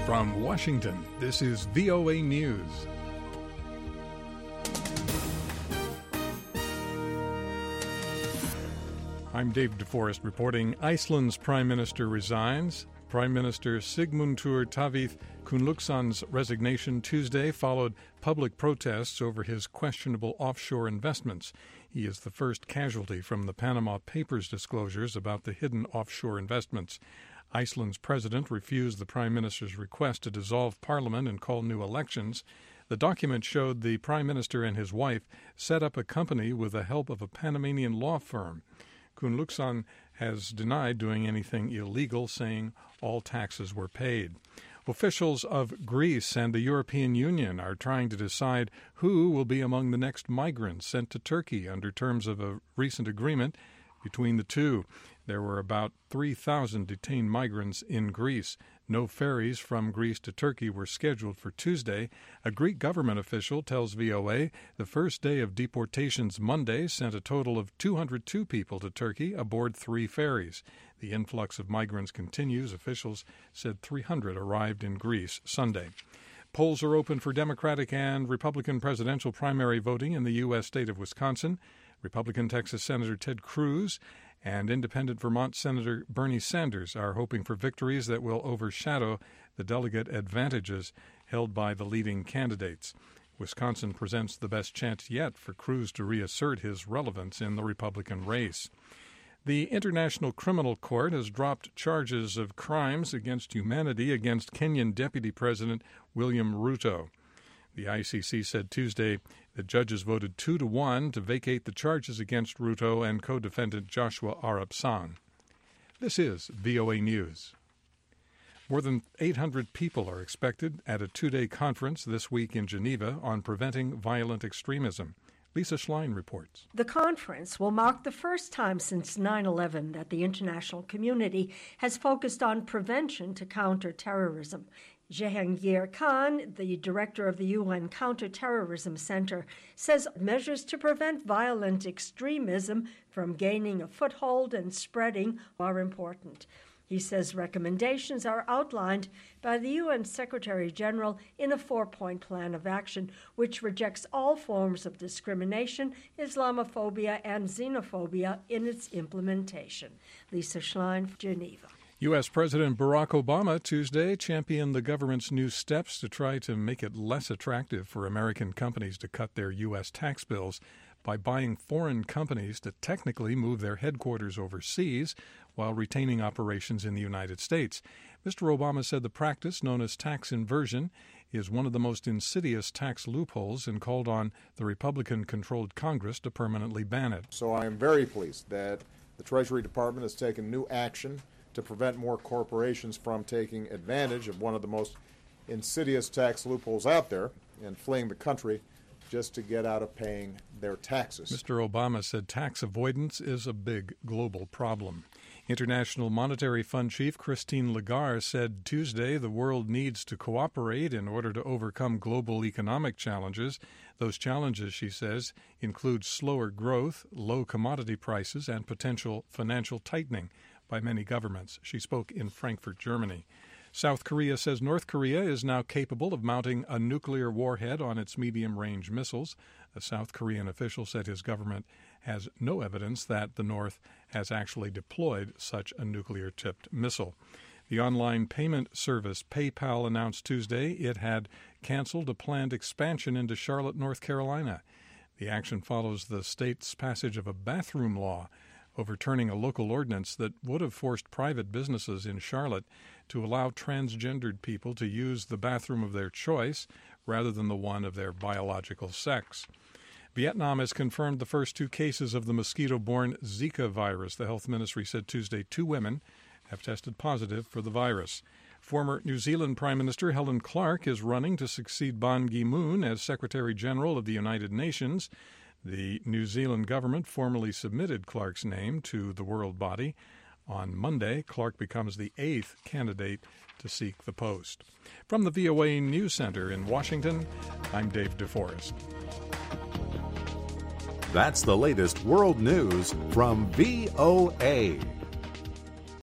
From Washington, this is VOA News. I'm Dave DeForest reporting Iceland's Prime Minister resigns. Prime Minister Sigmundur Davíð Gunnlaugssson's resignation Tuesday followed public protests over his questionable offshore investments. He is the first casualty from the Panama Papers disclosures about the hidden offshore investments. Iceland's president refused the prime minister's request to dissolve parliament and call new elections. The document showed the prime minister and his wife set up a company with the help of a Panamanian law firm. Gunnlaugsson has denied doing anything illegal, saying all taxes were paid. Officials of Greece and the European Union are trying to decide who will be among the next migrants sent to Turkey under terms of a recent agreement between the two. There were about 3,000 detained migrants in Greece. No ferries from Greece to Turkey were scheduled for Tuesday. A Greek government official tells VOA the first day of deportations Monday sent a total of 202 people to Turkey aboard 3 ferries. The influx of migrants continues. Officials said 300 arrived in Greece Sunday. Polls are open for Democratic and Republican presidential primary voting in the U.S. state of Wisconsin. Republican Texas Senator Ted Cruz and independent Vermont Senator Bernie Sanders are hoping for victories that will overshadow the delegate advantages held by the leading candidates. Wisconsin presents the best chance yet for Cruz to reassert his relevance in the Republican race. The International Criminal Court has dropped charges of crimes against humanity against Kenyan Deputy President William Ruto. The ICC said Tuesday that judges voted 2-1 to vacate the charges against Ruto and co-defendant Joshua Arap Sang. This is VOA News. More than 800 people are expected at a 2-day conference this week in Geneva on preventing violent extremism. Lisa Schlein reports. The conference will mark the first time since 9/11 that the international community has focused on prevention to counter terrorism. Jehangir Khan, the director of the UN Counterterrorism Center, says measures to prevent violent extremism from gaining a foothold and spreading are important. He says recommendations are outlined by the UN Secretary-General in a 4-point plan of action, which rejects all forms of discrimination, Islamophobia, and xenophobia in its implementation. Lisa Schlein, Geneva. U.S. President Barack Obama Tuesday championed the government's new steps to try to make it less attractive for American companies to cut their U.S. tax bills by buying foreign companies to technically move their headquarters overseas while retaining operations in the United States. Mr. Obama said the practice, known as tax inversion, is one of the most insidious tax loopholes and called on the Republican-controlled Congress to permanently ban it. So I am very pleased that the Treasury Department has taken new action to prevent more corporations from taking advantage of one of the most insidious tax loopholes out there and fleeing the country just to get out of paying their taxes. Mr. Obama said tax avoidance is a big global problem. International Monetary Fund Chief Christine Lagarde said Tuesday the world needs to cooperate in order to overcome global economic challenges. Those challenges, she says, include slower growth, low commodity prices, and potential financial tightening by many governments. She spoke in Frankfurt, Germany. South Korea says North Korea is now capable of mounting a nuclear warhead on its medium-range missiles. A South Korean official said his government has no evidence that the North has actually deployed such a nuclear-tipped missile. The online payment service PayPal announced Tuesday it had canceled a planned expansion into Charlotte, North Carolina. The action follows the state's passage of a bathroom law overturning a local ordinance that would have forced private businesses in Charlotte to allow transgendered people to use the bathroom of their choice rather than the one of their biological sex. Vietnam has confirmed the first 2 cases of the mosquito-borne Zika virus. The health ministry said Tuesday 2 women have tested positive for the virus. Former New Zealand Prime Minister Helen Clark is running to succeed Ban Ki-moon as Secretary General of the United Nations. The New Zealand government formally submitted Clark's name to the world body. On Monday, Clark becomes the 8th candidate to seek the post. From the VOA News Center in Washington, I'm Dave DeForest. That's the latest world news from VOA.